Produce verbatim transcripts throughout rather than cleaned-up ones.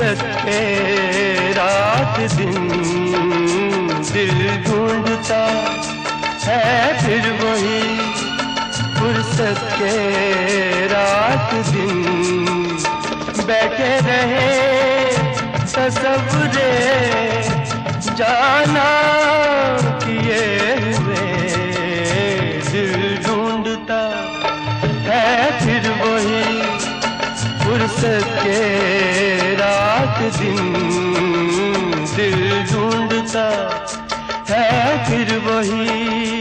फुर्सत के रात दिन दिल ढूंढता है फिर वही फुर्सत के रात दिन बैठे रहे तसव्वुरे जाना किए हुए दिल ढूंढता है फिर वही फुर्सत के रात दिन दिल ढूंढता है फिर वही।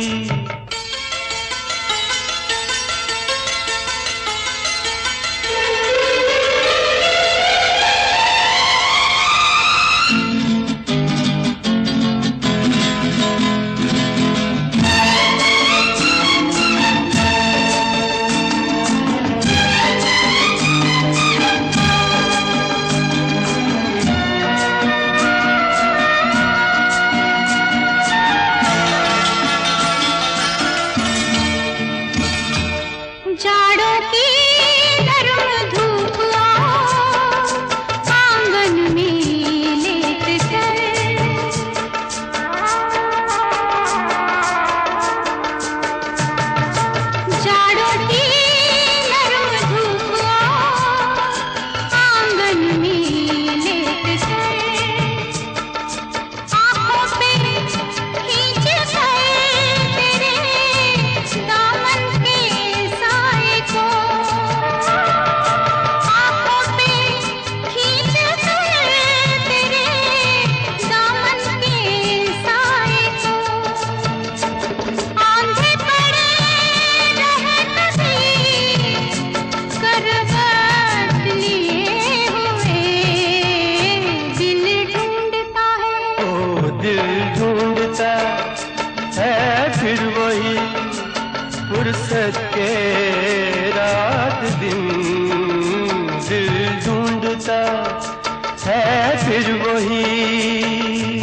जाड़ों की गर्म धूप आंगन में लेट कर जाड़ों की गर्म धूप आंगन में लेट कर आंखों पे खींच कर तेरे दामन के फिर वही फुर्सत के रात दिन दिल ढूंढता है फिर वही।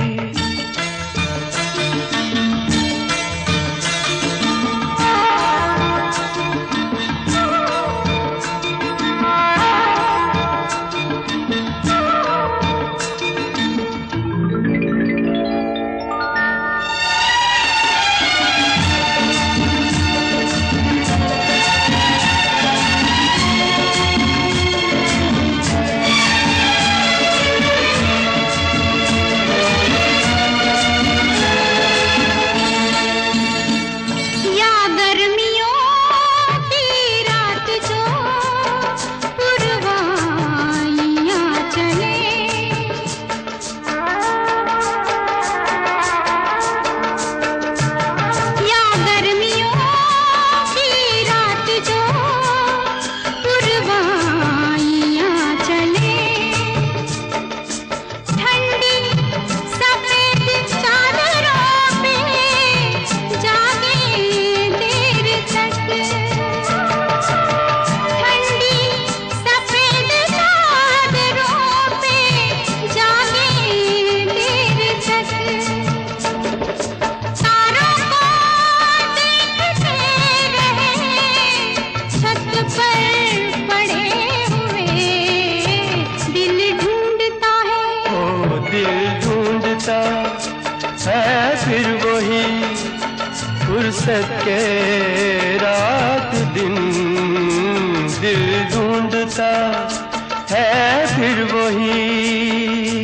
है फिर वही फुर्सत के रात दिन दिल ढूंढता है फिर वही।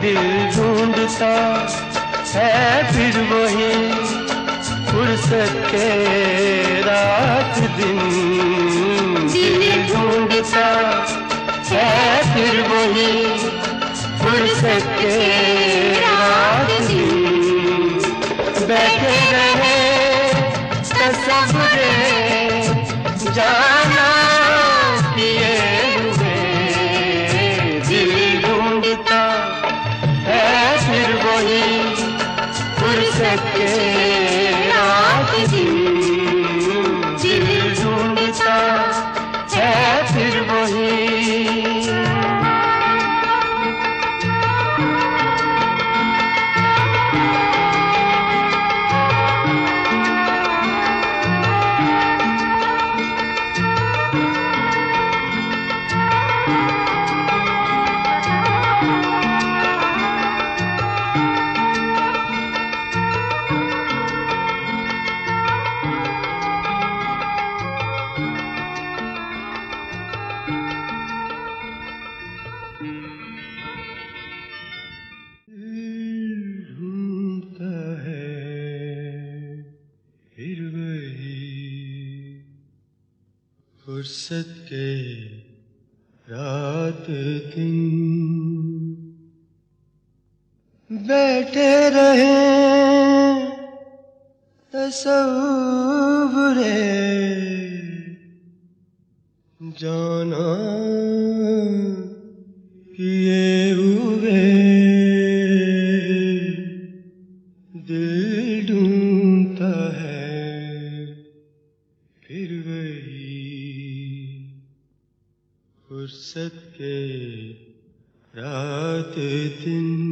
दिल ढूंढता है फिर वही फुर्सत के रात दिन। दिल ढूंढता है फिर वही फुर्सत के रात दिन। बैठे रहे तसव्वुरे जाना किए हुए, दिल ढूंढता है फिर वही फुर्सत के रात दिन। दिल ढूंढता है फिर वही। फुर्सत के रात दिन बैठे रहे तसव्वुरे जाना किए हुए, दिल ढूंढता है फिर वही फुर्सत के रात दिन।